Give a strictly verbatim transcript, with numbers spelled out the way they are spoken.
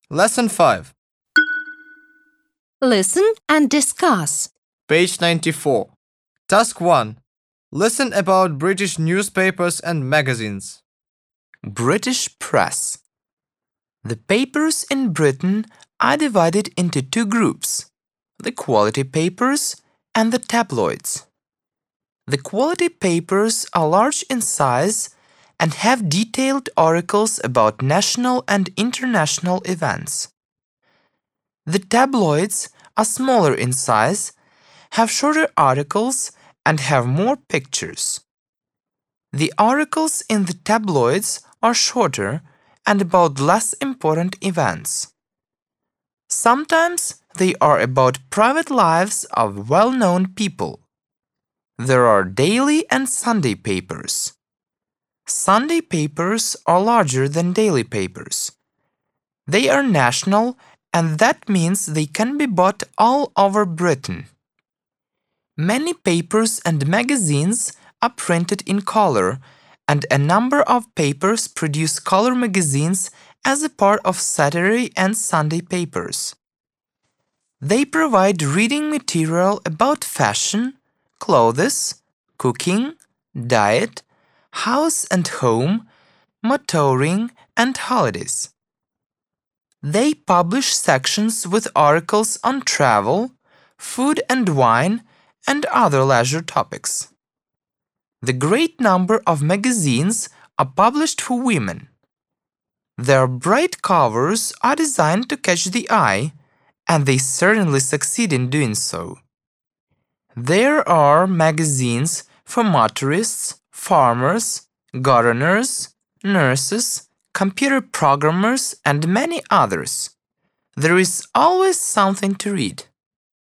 Lesson five, Listen and discuss. page ninety-four. Task one. Listen about British newspapers and magazines. British press. The papers in Britain are divided into two groups, the quality papers and the tabloids. The quality papers are large in size and have detailed articles about national and international events. The tabloids are smaller in size, have shorter articles, and have more pictures. The articles in the tabloids are shorter and about less important events. Sometimes they are about private lives of well-known people. There are daily and Sunday papers. Sunday papers are larger than daily papers. They are national, and that means they can be bought all over Britain. Many papers and magazines are printed in color, and a number of papers produce color magazines as a part of Saturday and Sunday papers. They provide reading material about fashion, clothes, cooking, diet, house and home, motoring, and holidays. They publish sections with articles on travel, food and wine, and other leisure topics. The great number of magazines are published for women. Their bright covers are designed to catch the eye, and they certainly succeed in doing so. There are magazines for motorists, farmers, gardeners, nurses, computer programmers, and many others. There is always something to read.